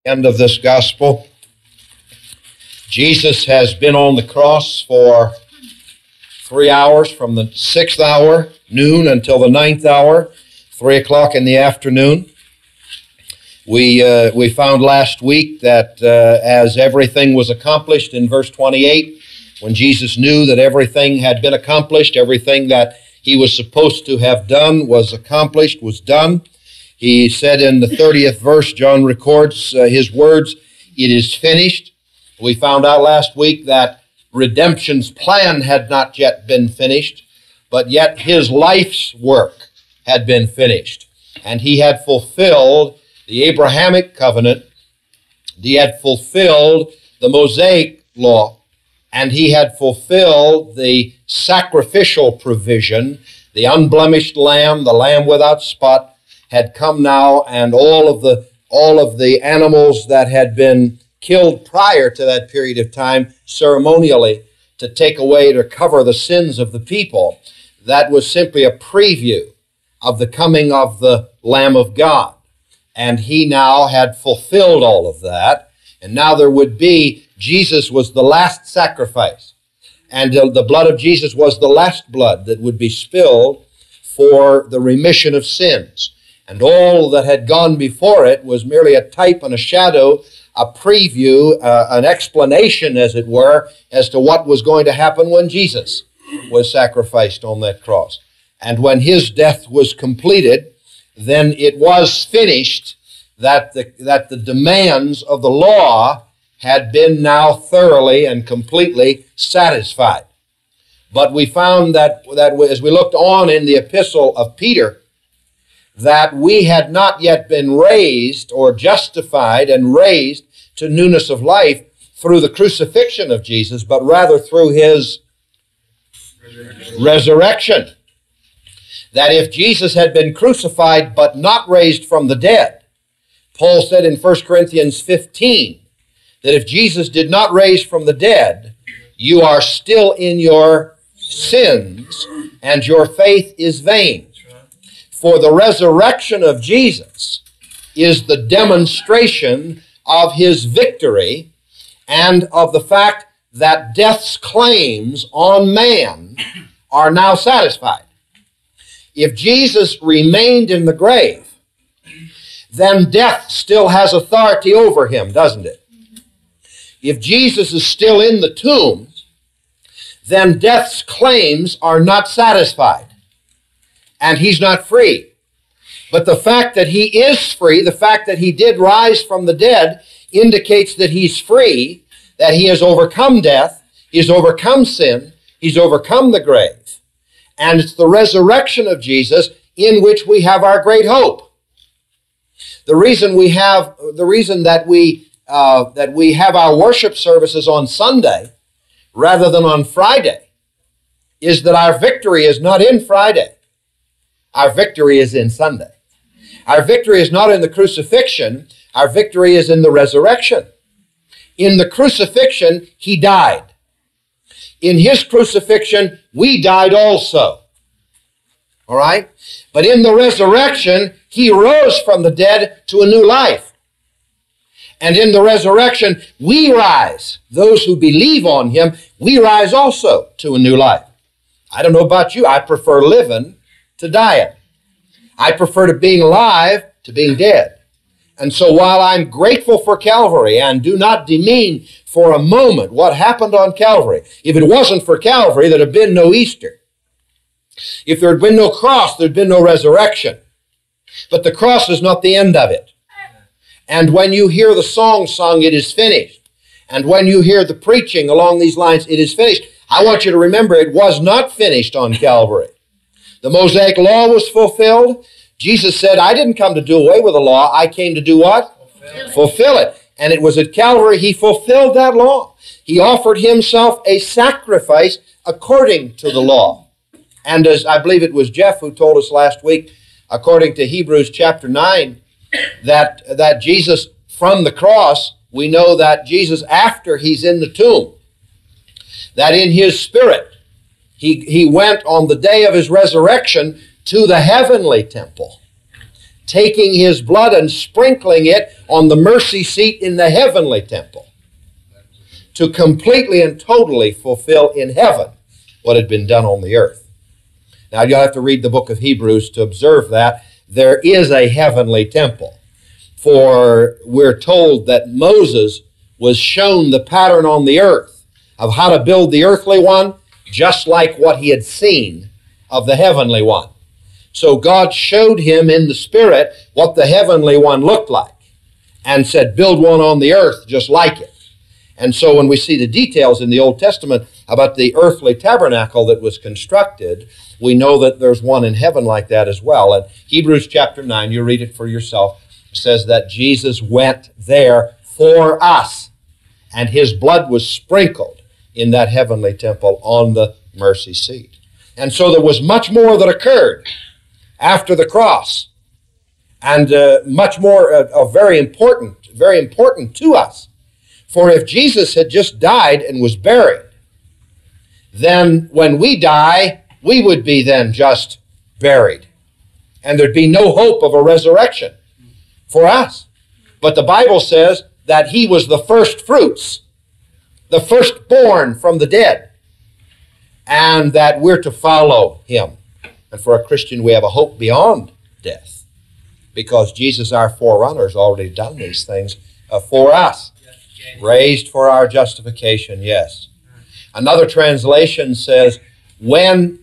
End of this gospel. Jesus has been on the cross for 3 hours, from the 6th hour, noon, until the 9th hour, 3 o'clock in the afternoon. We found last week that as everything was accomplished in verse 28, when Jesus knew that everything had been accomplished, everything that he was supposed to have done was accomplished, was done. He said in the 30th verse, John records his words, "It is finished." We found out last week that redemption's plan had not yet been finished, but yet his life's work had been finished. And he had fulfilled the Abrahamic covenant, he had fulfilled the Mosaic law, and he had fulfilled the sacrificial provision, the unblemished lamb, the lamb without spot, had come now, and all of the animals that had been killed prior to that period of time ceremonially to take away, to cover the sins of the people, that was simply a preview of the coming of the Lamb of God. And he now had fulfilled all of that, and now there would be, Jesus was the last sacrifice, and the blood of Jesus was the last blood that would be spilled for the remission of sins. And all that had gone before it was merely a type and a shadow, a preview, an explanation, as it were, as to what was going to happen when Jesus was sacrificed on that cross. And when his death was completed, then it was finished, that the demands of the law had been now thoroughly and completely satisfied. But we found that as we looked on in the epistle of Peter, that we had not yet been raised or justified and raised to newness of life through the crucifixion of Jesus, but rather through his resurrection. That if Jesus had been crucified but not raised from the dead, Paul said in 1 Corinthians 15, that if Jesus did not raise from the dead, you are still in your sins and your faith is vain. For the resurrection of Jesus is the demonstration of his victory and of the fact that death's claims on man are now satisfied. If Jesus remained in the grave, then death still has authority over him, doesn't it? If Jesus is still in the tomb, then death's claims are not satisfied, and he's not free. But the fact that he is free, the fact that he did rise from the dead, indicates that he's free, that he has overcome death, he's overcome sin, he's overcome the grave. And it's the resurrection of Jesus in which we have our great hope. The reason that we have our worship services on Sunday rather than on Friday is that our victory is not in Friday. Our victory is in Sunday. Our victory is not in the crucifixion. Our victory is in the resurrection. In the crucifixion, he died. In his crucifixion, we died also. All right? But in the resurrection, he rose from the dead to a new life. And in the resurrection, we rise. Those who believe on him, we rise also to a new life. I don't know about you, I prefer living to dying. I prefer to being alive to being dead. And so while I'm grateful for Calvary and do not demean for a moment what happened on Calvary, if it wasn't for Calvary, there'd have been no Easter. If there had been no cross, there'd been no resurrection. But the cross is not the end of it. And when you hear the song sung, it is finished. And when you hear the preaching along these lines, it is finished. I want you to remember it was not finished on Calvary. The Mosaic law was fulfilled. Jesus said, I didn't come to do away with the law. I came to do what? Fulfill it. And it was at Calvary he fulfilled that law. He offered himself a sacrifice according to the law. And as I believe it was Jeff who told us last week, according to Hebrews chapter 9, that Jesus from the cross, we know that Jesus, after he's in the tomb, that in his spirit, he went on the day of his resurrection to the heavenly temple, taking his blood and sprinkling it on the mercy seat in the heavenly temple to completely and totally fulfill in heaven what had been done on the earth. Now, you'll have to read the book of Hebrews to observe that. There is a heavenly temple. For we're told that Moses was shown the pattern on the earth of how to build the earthly one, just like what he had seen of the heavenly one. So God showed him in the Spirit what the heavenly one looked like and said, build one on the earth just like it. And so when we see the details in the Old Testament about the earthly tabernacle that was constructed, we know that there's one in heaven like that as well. And Hebrews chapter 9, you read it for yourself, says that Jesus went there for us, and his blood was sprinkled in that heavenly temple on the mercy seat. And so there was much more that occurred after the cross, and much more very important to us. For if Jesus had just died and was buried, then when we die, we would be then just buried, and there'd be no hope of a resurrection for us. But the Bible says that he was the first fruits, the firstborn from the dead, and that we're to follow him. And for a Christian, we have a hope beyond death, because Jesus, our forerunner, has already done these things for us. Raised for our justification, yes. Another translation says, when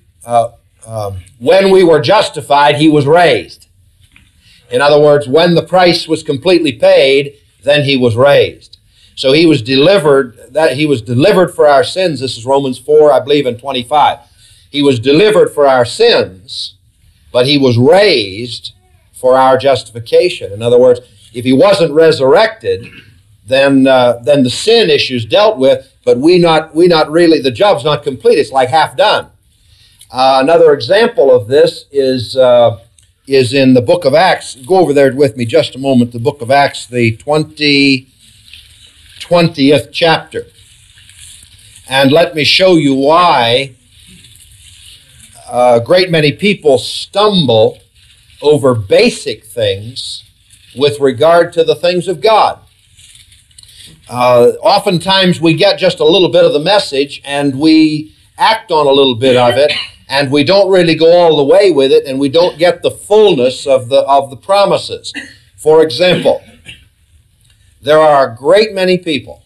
we were justified, he was raised. In other words, when the price was completely paid, then he was raised. So he was delivered for our sins. This is Romans 4, I believe, and 25. He was delivered for our sins, but he was raised for our justification. In other words, if he wasn't resurrected, then the sin issue's dealt with, but we not really, the job's not complete. It's like half done. Another example of this is in the book of Acts. Go over there with me just a moment. The book of Acts, the 20th chapter. And let me show you why a great many people stumble over basic things with regard to the things of God. Oftentimes we get just a little bit of the message and we act on a little bit of it, and we don't really go all the way with it, and we don't get the fullness of the promises. For example, there are a great many people,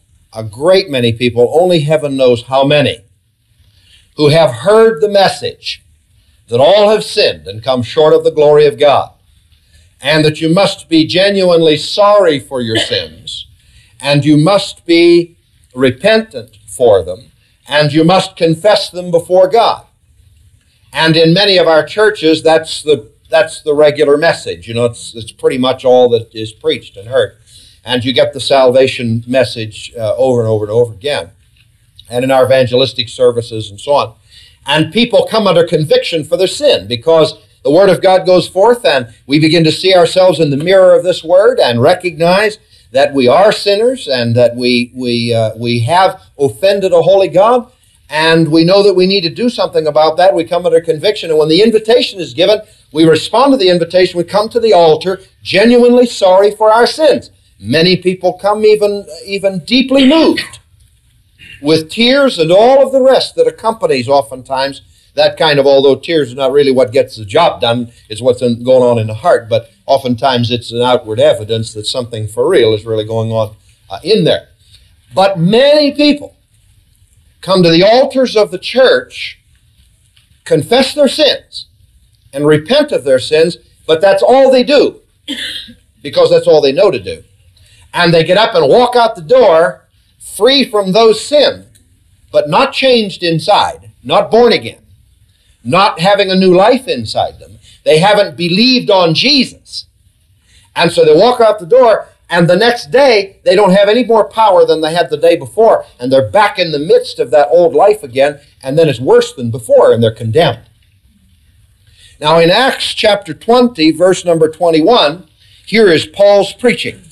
only heaven knows how many, who have heard the message that all have sinned and come short of the glory of God, and that you must be genuinely sorry for your sins, and you must be repentant for them, and you must confess them before God. And in many of our churches, that's the regular message. You know, it's pretty much all that is preached and heard. And you get the salvation message over and over and over again. And in our evangelistic services and so on. And people come under conviction for their sin, because the Word of God goes forth and we begin to see ourselves in the mirror of this Word and recognize that we are sinners and that we have offended a holy God, and we know that we need to do something about that. We come under conviction, and when the invitation is given, we respond to the invitation. We come to the altar genuinely sorry for our sins. Many people come even deeply moved with tears and all of the rest that accompanies oftentimes that kind of, although tears are not really what gets the job done, it's what's going on in the heart, but oftentimes it's an outward evidence that something for real is really going on in there. But many people come to the altars of the church, confess their sins, and repent of their sins, but that's all they do, because that's all they know to do. And they get up and walk out the door free from those sins, but not changed inside, not born again, not having a new life inside them. They haven't believed on Jesus. And so they walk out the door, and the next day, they don't have any more power than they had the day before, and they're back in the midst of that old life again, and then it's worse than before, and they're condemned. Now in Acts chapter 20, verse number 21, here is Paul's preaching.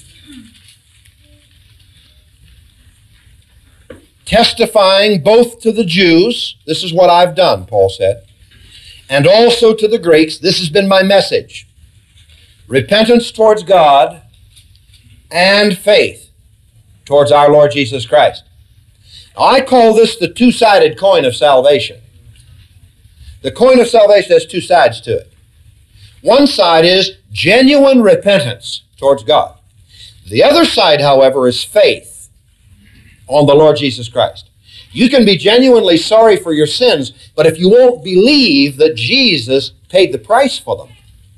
Testifying both to the Jews, this is what I've done, Paul said, and also to the Greeks, this has been my message. repentance towards God and faith towards our Lord Jesus Christ. Now, I call this the two-sided coin of salvation. The coin of salvation has two sides to it. One side is genuine repentance towards God. The other side, however, is faith on the Lord Jesus Christ. You can be genuinely sorry for your sins, but if you won't believe that Jesus paid the price for them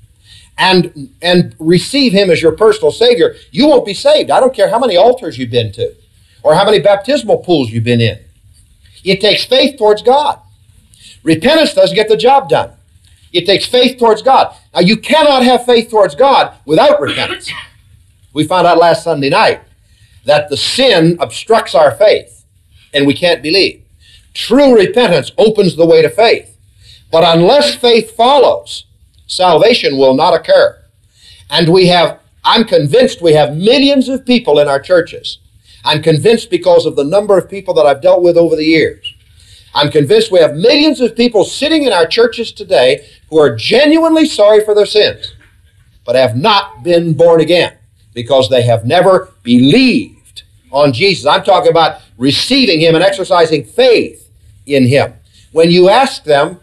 and receive Him as your personal Savior, you won't be saved. I don't care how many altars you've been to or how many baptismal pools you've been in. It takes faith towards God. Repentance doesn't get the job done. It takes faith towards God. Now, you cannot have faith towards God without repentance. We found out last Sunday night that the sin obstructs our faith, and we can't believe. True repentance opens the way to faith. But unless faith follows, salvation will not occur. And I'm convinced we have millions of people in our churches. I'm convinced because of the number of people that I've dealt with over the years. I'm convinced we have millions of people sitting in our churches today who are genuinely sorry for their sins, but have not been born again because they have never believed on Jesus. I'm talking about receiving Him and exercising faith in Him. When you ask them,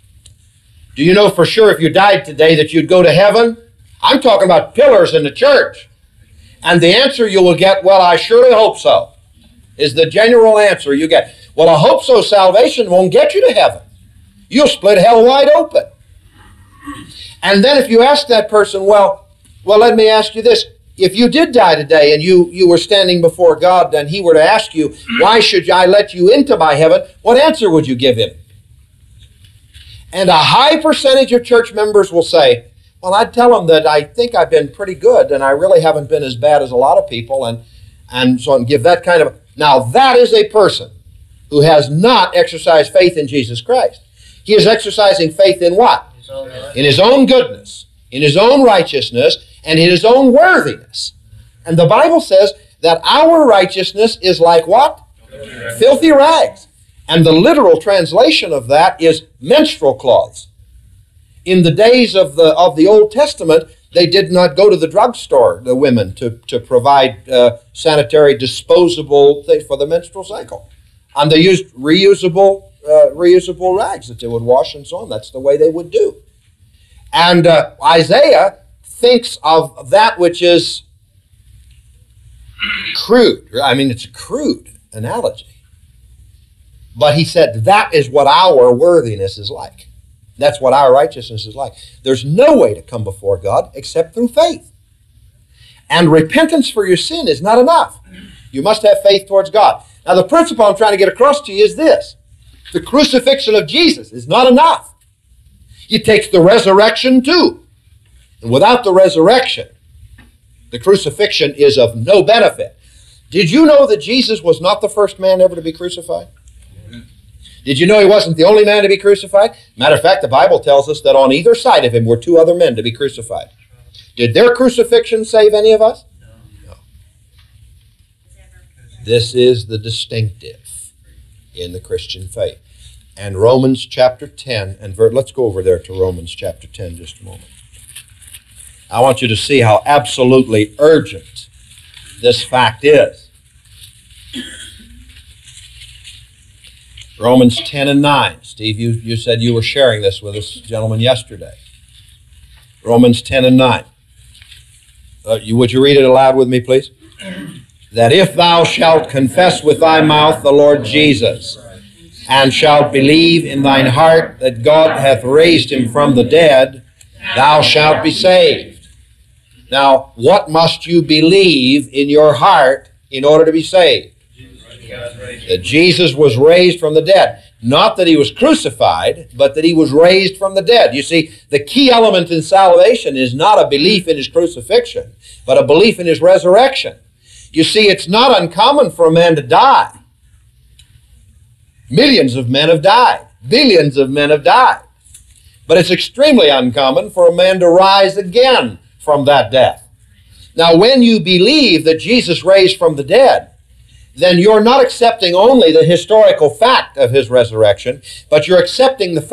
do you know for sure if you died today that you'd go to heaven? I'm talking about pillars in the church. And the answer you will get, well, I surely hope so, is the general answer you get. Well, I hope so salvation won't get you to heaven. You'll split hell wide open. And then if you ask that person, well, let me ask you this. If you did die today and you were standing before God and He were to ask you, why should I let you into my heaven? What answer would you give Him? And a high percentage of church members will say, well, I'd tell Him that I think I've been pretty good and I really haven't been as bad as a lot of people, and so on, give that kind of... Now, that is a person who has not exercised faith in Jesus Christ. He is exercising faith in what? In his own goodness, in his own righteousness, and in his own worthiness. And the Bible says that our righteousness is like what? Filthy rags. And the literal translation of that is menstrual cloths. In the days of the Old Testament, they did not go to the drugstore, the women, to provide sanitary disposable things for the menstrual cycle. And they used reusable rags that they would wash and so on. That's the way they would do. And Isaiah thinks of that which is crude. I mean, it's a crude analogy. But he said that is what our worthiness is like. That's what our righteousness is like. There's no way to come before God except through faith. And repentance for your sin is not enough. You must have faith towards God. Now, the principle I'm trying to get across to you is this. The crucifixion of Jesus is not enough. It takes the resurrection too. And without the resurrection, the crucifixion is of no benefit. Did you know that Jesus was not the first man ever to be crucified? Did you know He wasn't the only man to be crucified? Matter of fact, the Bible tells us that on either side of Him were two other men to be crucified. Did their crucifixion save any of us? No. This is the distinctive in the Christian faith. And Romans chapter 10, and let's go over there to Romans chapter 10 just a moment. I want you to see how absolutely urgent this fact is. Romans 10 and 9. Steve, you said you were sharing this with this gentleman yesterday. Romans 10 and 9. Would you read it aloud with me, please? That if thou shalt confess with thy mouth the Lord Jesus, and shalt believe in thine heart that God hath raised Him from the dead, thou shalt be saved. Now, what must you believe in your heart in order to be saved? That Jesus was raised from the dead. Not that He was crucified, but that He was raised from the dead. You see, the key element in salvation is not a belief in His crucifixion, but a belief in His resurrection. You see, it's not uncommon for a man to die. Millions of men have died. Billions of men have died. But it's extremely uncommon for a man to rise again from that death. Now, when you believe that Jesus raised from the dead, then you're not accepting only the historical fact of His resurrection, but you're accepting the fact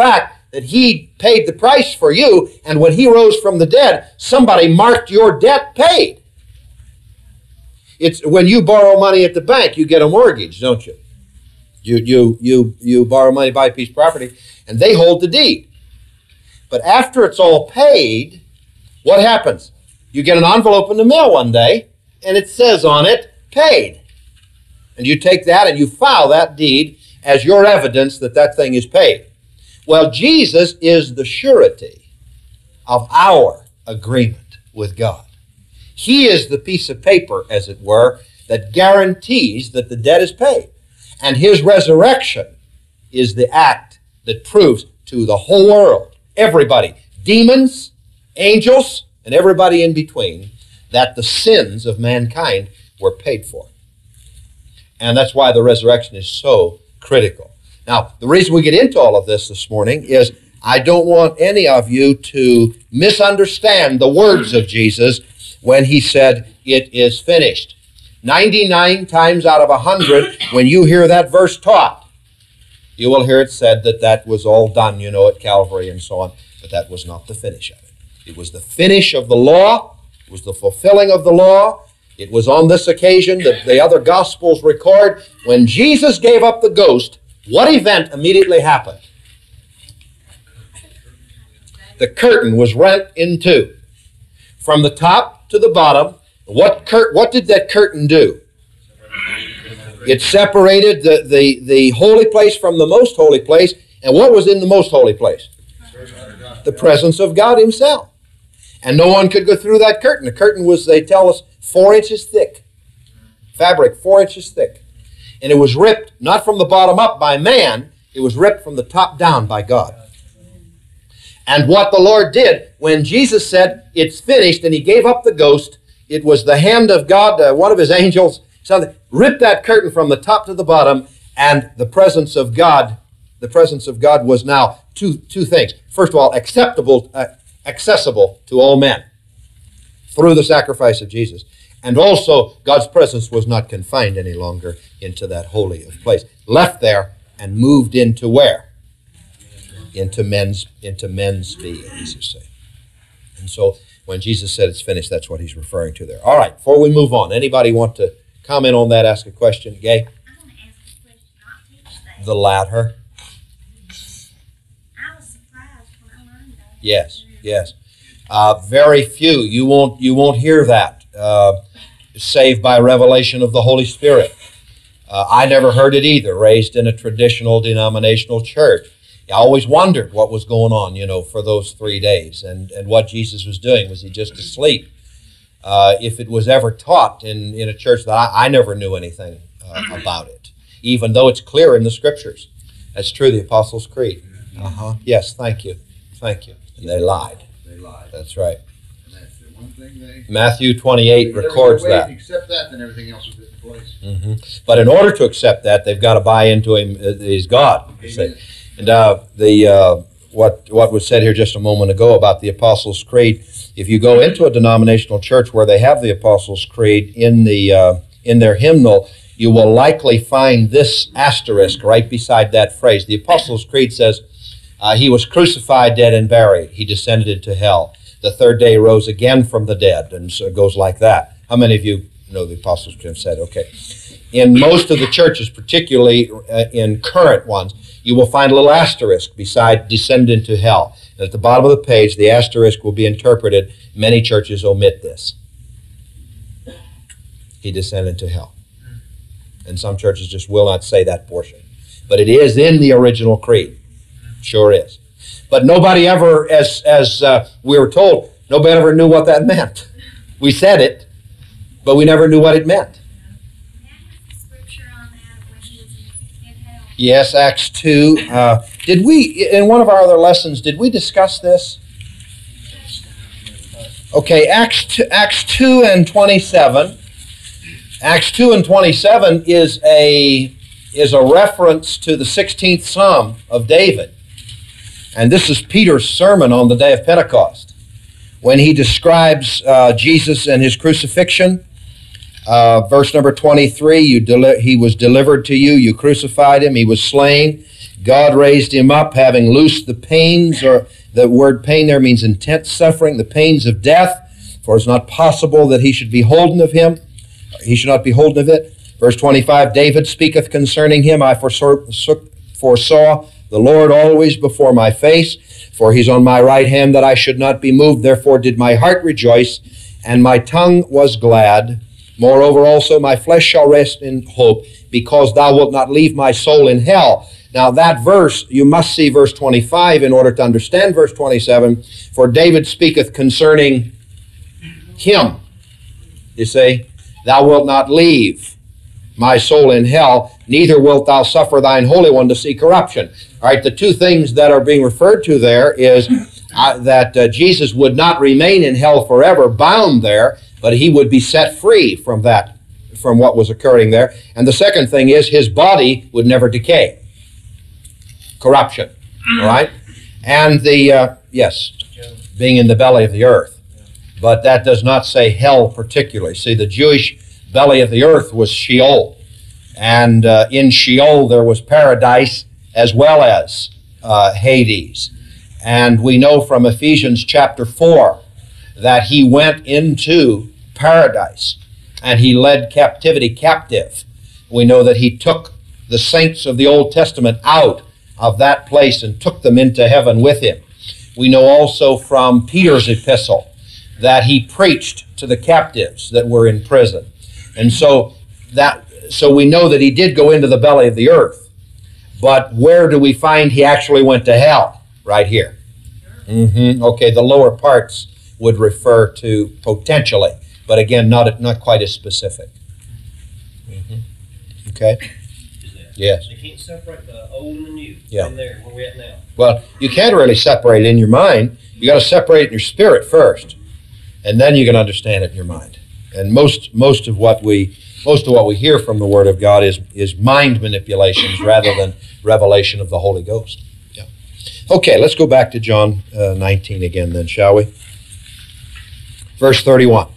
that he paid the price for you, and when he rose from the dead, somebody marked your debt paid. It's when you borrow money at the bank, you get a mortgage, don't you? You borrow money, buy a piece of property, and they hold the deed. But after it's all paid, what happens? You get an envelope in the mail one day, and it says on it, paid. And you take that and you file that deed as your evidence that that thing is paid. Well, Jesus is the surety of our agreement with God. He is the piece of paper, as it were, that guarantees that the debt is paid. And his resurrection is the act that proves to the whole world, everybody, demons, angels, and everybody in between, that the sins of mankind were paid for. And that's why the resurrection is so critical. Now, the reason we get into all of this morning is I don't want any of you to misunderstand the words of Jesus when he said, "It is finished." 99 times out of 100, when you hear that verse taught, you will hear it said that that was all done, at Calvary and so on. But that was not the finish of it. It was the finish of the law. It was the fulfilling of the law. It was on this occasion that the other Gospels record when Jesus gave up the ghost, what event immediately happened? The curtain was rent in two. From the top to the bottom, what did that curtain do? It separated the holy place from the most holy place. And what was in the most holy place? The presence of God himself. And no one could go through that curtain. The curtain was, they tell us, 4 inches thick. Fabric, 4 inches thick. And it was ripped, not from the bottom up by man, it was ripped from the top down by God. And what the Lord did, when Jesus said, "It's finished," and he gave up the ghost, it was the hand of God, one of his angels, ripped that curtain from the top to the bottom, and the presence of God was now two things. First of all, accessible to all men through the sacrifice of Jesus. And also, God's presence was not confined any longer into that holy of place. Left there and moved into where? Into men's beings, you see. And so, when Jesus said it's finished, that's what he's referring to there. All right, before we move on, anybody want to comment on that, ask a question? Gay? I want to ask a question, not teach that. The latter. I was surprised when I learned that. Yes. Very few. You won't hear that. Saved by revelation of the Holy Spirit. I never heard it either, raised in a traditional denominational church. I always wondered what was going on, for those 3 days and what Jesus was doing. Was he just asleep? If it was ever taught in a church, that I never knew anything about it, even though it's clear in the Scriptures. That's true, the Apostles' Creed. Yes, thank you. And they lied. That's right. One thing Matthew 28 records that. Accept that, then everything else will fit in place. But in order to accept that, they've got to buy into him. He's God. And what was said here just a moment ago about the Apostles' Creed, if you go into a denominational church where they have the Apostles' Creed in their hymnal, you will likely find this asterisk right beside that phrase. The Apostles' Creed says, he was crucified, dead, and buried. He descended into hell. The third day rose again from the dead, and so it goes like that. How many of you know the Apostles' Creed said? Okay. In most of the churches, particularly in current ones, you will find a little asterisk beside descended into hell. And at the bottom of the page, the asterisk will be interpreted. Many churches omit this. He descended into hell. And some churches just will not say that portion. But it is in the original creed. Sure is. But nobody ever, as we were told, nobody ever knew what that meant. We said it, but we never knew what it meant. Yes, Acts 2. Did we, in one of our other lessons, did we discuss this? Okay, Acts 2 and 27. Acts 2 and 27 is a reference to the 16th Psalm of David. And this is Peter's sermon on the day of Pentecost, when he describes Jesus and his crucifixion. Verse number 23, he was delivered to you, you crucified him, he was slain. God raised him up, having loosed the pains, or the word pain there means intense suffering, the pains of death, for it's not possible that he should be holden of him. He should not be holden of it. Verse 25, David speaketh concerning him, I foresaw the Lord always before my face, for he's on my right hand that I should not be moved. Therefore did my heart rejoice, and my tongue was glad. Moreover also my flesh shall rest in hope, because thou wilt not leave my soul in hell. Now that verse, you must see verse 25 in order to understand verse 27. For David speaketh concerning him. You see, thou wilt not leave my soul in hell, neither wilt thou suffer thine Holy One to see corruption. All right, the two things that are being referred to there is that Jesus would not remain in hell forever, bound there, but he would be set free from that, from what was occurring there. And the second thing is his body would never decay. Corruption, all right? And the, yes, being in the belly of the earth. But that does not say hell particularly. See, the Jewish belly of the earth was Sheol. And in Sheol there was paradise as well as Hades. And we know from Ephesians chapter 4 that he went into paradise and he led captivity captive. We know that he took the saints of the Old Testament out of that place and took them into heaven with him. We know also from Peter's epistle that he preached to the captives that were in prison. And so we know that he did go into the belly of the earth. But where do we find he actually went to hell? Right here. Okay, the lower parts would refer to potentially, but again, not quite as specific. Okay? Yes. They can't separate the old and the new. Yeah. In there, where we're at now. Well, you can't really separate it in your mind. You got to separate it in your spirit first, and then you can understand it in your mind. And most of what we hear from the Word of God is mind manipulations rather than revelation of the Holy Ghost. Yeah. Okay, let's go back to John 19 again, then, shall we? Verse 31.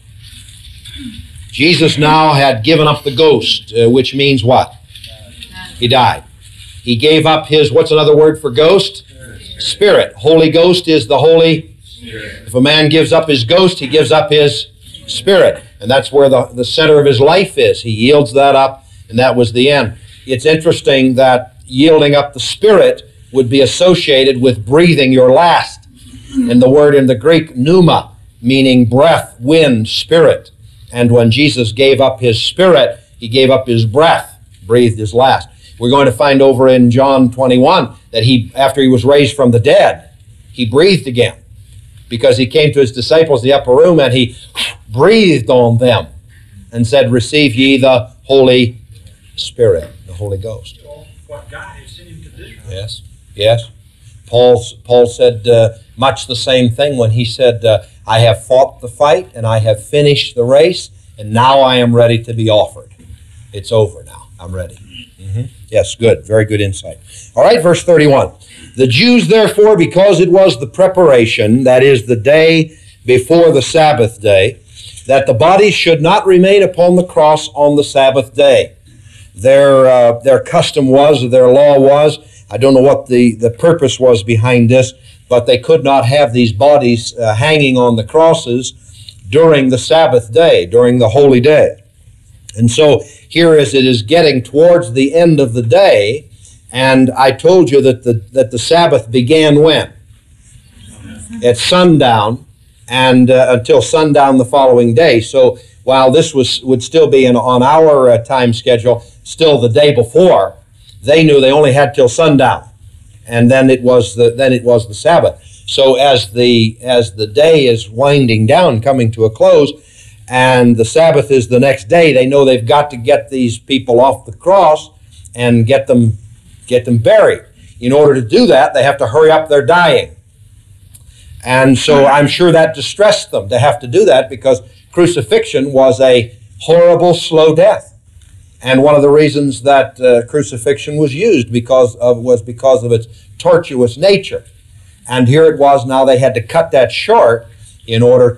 Jesus now had given up the ghost, which means what? He died. He gave up his, what's another word for ghost? Spirit. Holy Ghost is the Holy Spirit. If a man gives up his ghost, he gives up his spirit. And that's where the center of his life is. He yields that up, and that was the end. It's interesting that yielding up the spirit would be associated with breathing your last. And the word in the Greek, pneuma, meaning breath, wind, spirit. And when Jesus gave up his spirit, he gave up his breath, breathed his last. We're going to find over in John 21 that after he was raised from the dead, he breathed again, because he came to his disciples in the upper room and he breathed on them and said, receive ye the Holy Spirit, the Holy Ghost. What God has sent him to do. Yes, yes. Paul said much the same thing when he said, I have fought the fight and I have finished the race, and now I am ready to be offered. It's over now. I'm ready. Yes, good. Very good insight. All right, verse 31. The Jews, therefore, because it was the preparation, that is, the day before the Sabbath day, that the body should not remain upon the cross on the Sabbath day. Their custom was, or their law was, I don't know what the purpose was behind this, but they could not have these bodies hanging on the crosses during the Sabbath day, during the holy day. And so here as it is getting towards the end of the day, and I told you that the Sabbath began when? At sundown, and until sundown the following day. So while this would still be on our time schedule, still the day before, they knew they only had till sundown, and then it was the Sabbath. So as the day is winding down, coming to a close, and the Sabbath is the next day, they know they've got to get these people off the cross and get them buried. In order to do that, they have to hurry up their dying. And so I'm sure that distressed them to have to do that, because crucifixion was a horrible, slow death. And one of the reasons that crucifixion was used was because of its tortuous nature. And here it was now they had to cut that short in order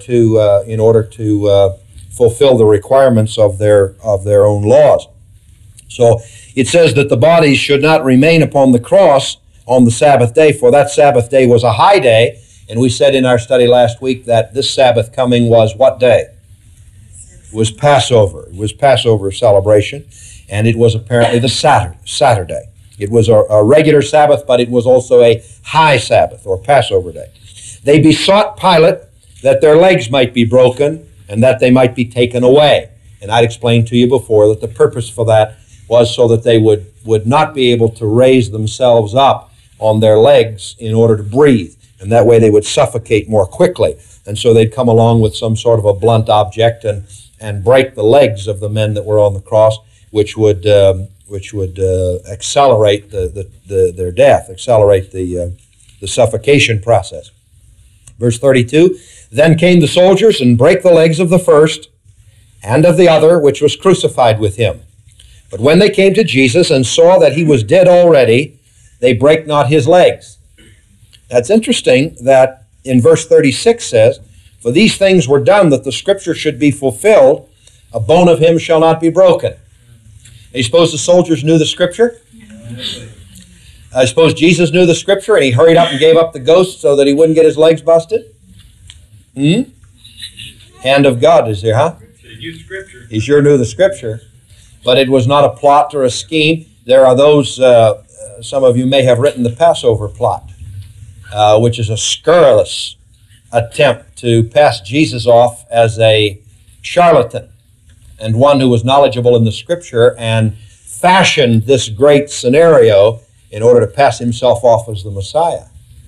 to fulfill the requirements of their own laws. So it says that the bodies should not remain upon the cross on the Sabbath day, for that Sabbath day was a high day. And we said in our study last week that this Sabbath coming was what day? It was Passover. It was Passover celebration, and it was apparently the Saturday. It was a regular Sabbath, but it was also a high Sabbath, or Passover day. They besought Pilate that their legs might be broken and that they might be taken away. And I'd explained to you before that the purpose for that was so that they would not be able to raise themselves up on their legs in order to breathe. And that way they would suffocate more quickly. And so they'd come along with some sort of a blunt object and break the legs of the men that were on the cross, which would accelerate their death, accelerate the suffocation process. Verse 32, then came the soldiers and brake the legs of the first and of the other, which was crucified with him. But when they came to Jesus and saw that he was dead already, they brake not his legs. That's interesting that in verse 36 says, for these things were done that the scripture should be fulfilled, a bone of him shall not be broken. And you suppose the soldiers knew the scripture? I suppose Jesus knew the scripture and he hurried up and gave up the ghost so that he wouldn't get his legs busted? Hand of God is there, huh? He sure knew the scripture. But it was not a plot or a scheme. There are those, some of you may have written the Passover plot, which is a scurrilous attempt to pass Jesus off as a charlatan and one who was knowledgeable in the scripture and fashioned this great scenario in order to pass himself off as the Messiah.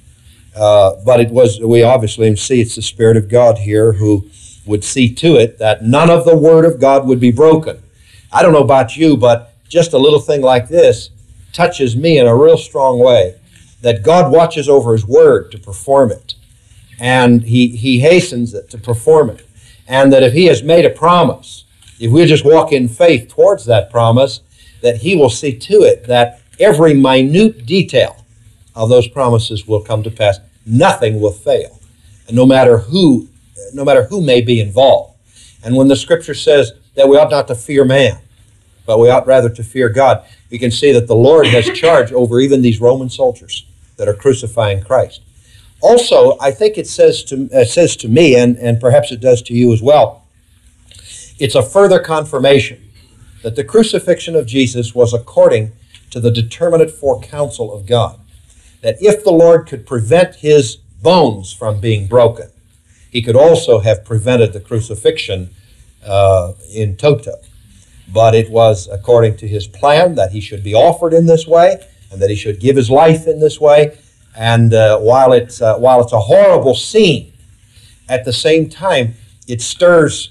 But it was, we obviously see it's the Spirit of God here who would see to it that none of the Word of God would be broken. I don't know about you, but just a little thing like this touches me in a real strong way, that God watches over His Word to perform it, and He hastens it to perform it, and that if He has made a promise, if we just walk in faith towards that promise, that He will see to it that every minute detail of those promises will come to pass. Nothing will fail, and no matter who may be involved. And when the Scripture says that we ought not to fear man, but we ought rather to fear God, we can see that the Lord has charge over even these Roman soldiers that are crucifying Christ. Also, I think it says to me, and perhaps it does to you as well, it's a further confirmation that the crucifixion of Jesus was according to the determinate forecounsel of God. That if the Lord could prevent his bones from being broken, he could also have prevented the crucifixion in toto. But it was according to his plan that he should be offered in this way and that he should give his life in this way. And while it's a horrible scene, at the same time it stirs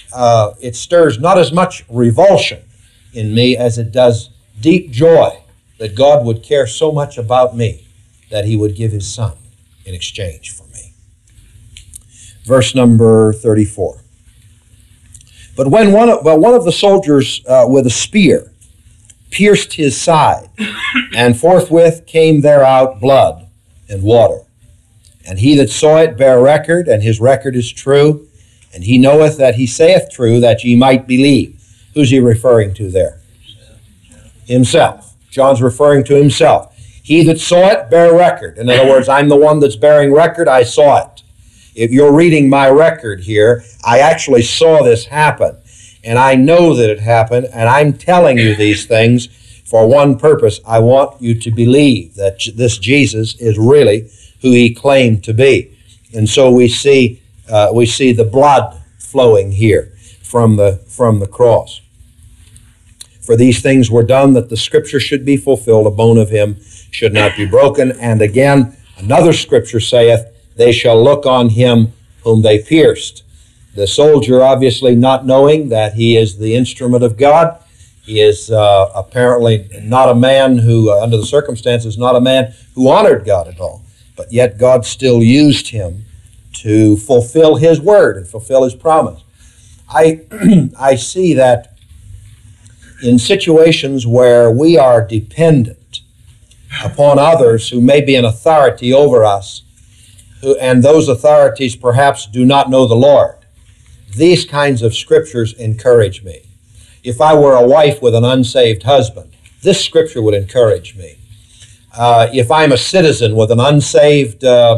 not as much revulsion in me as it does deep joy that God would care so much about me that he would give his Son in exchange for me. Verse number 34. But when one of the soldiers with a spear pierced his side, and forthwith came there out blood and water. And he that saw it bare record, and his record is true, and he knoweth that he saith true, that ye might believe. Who's he referring to there? Himself. John's referring to himself. He that saw it bare record. In other words, I'm the one that's bearing record, I saw it. If you're reading my record here, I actually saw this happen. And I know that it happened, and I'm telling you these things for one purpose. I want you to believe that this Jesus is really who he claimed to be. And so we see the blood flowing here from the cross. For these things were done that the scripture should be fulfilled, a bone of him should not be broken. And again, another scripture saith, they shall look on him whom they pierced. The soldier, obviously not knowing that he is the instrument of God, he is apparently not a man who, under the circumstances, not a man who honored God at all. But yet God still used him to fulfill his word and fulfill his promise. I see that in situations where we are dependent upon others who may be an authority over us, and those authorities perhaps do not know the Lord, these kinds of scriptures encourage me. If I were a wife with an unsaved husband, this scripture would encourage me. if I'm a citizen with an unsaved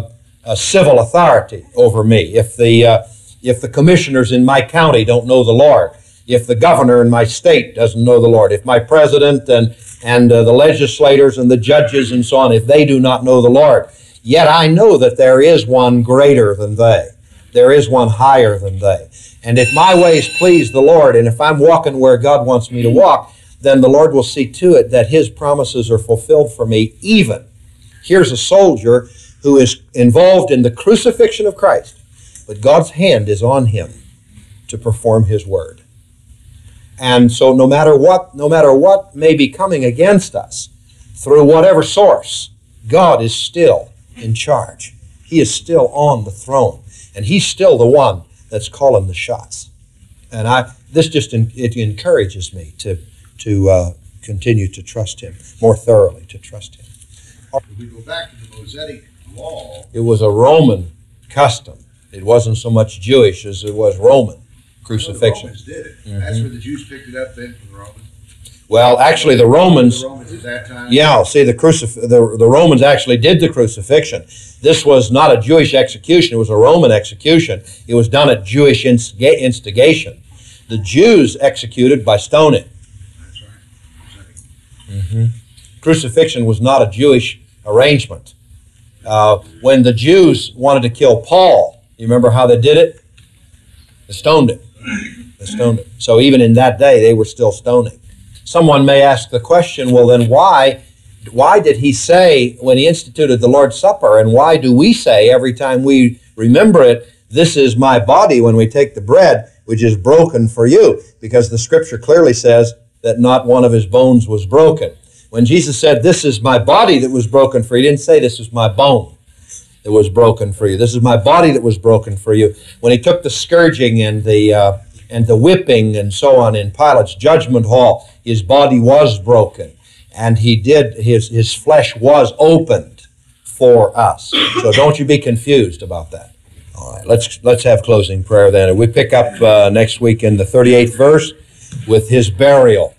civil authority over me, if the commissioners in my county don't know the Lord, if the governor in my state doesn't know the Lord, if my president and the legislators and the judges and so on, if they do not know the Lord, yet I know that there is one greater than they. There is one higher than they. And if my ways please the Lord, and if I'm walking where God wants me to walk, then the Lord will see to it that His promises are fulfilled for me even. Here's a soldier who is involved in the crucifixion of Christ, but God's hand is on him to perform His word. And so no matter what may be coming against us, through whatever source, God is still in charge. He is still on the throne, and He's still the one that's calling the shots. And it encourages me to continue to trust Him more thoroughly, to trust Him. If we go back to the Mosaic law, It was a Roman custom. It wasn't so much Jewish as it was Roman crucifixion. the Romans did it. That's where the Jews picked it up then from the Romans. Well, actually, the Romans. The Romans at that time. Yeah, see, the Romans actually did the crucifixion. This was not a Jewish execution. It was a Roman execution. It was done at Jewish instigation. The Jews executed by stoning. That's right. Mosaic. Crucifixion was not a Jewish arrangement. When the Jews wanted to kill Paul, you remember how they did it? They stoned him. They stoned him. So even in that day, they were still stoning. Someone may ask the question, well, then why did He say when He instituted the Lord's Supper, and why do we say every time we remember it, this is my body when we take the bread, which is broken for you? Because the Scripture clearly says that not one of His bones was broken. When Jesus said, this is my body that was broken for you, He didn't say this is my bone that was broken for you. This is my body that was broken for you. When He took the scourging and the whipping and so on in Pilate's judgment hall, His body was broken, and his flesh was opened for us. So don't you be confused about that. All right, let's have closing prayer then. And we pick up next week in the 38th verse with His burial.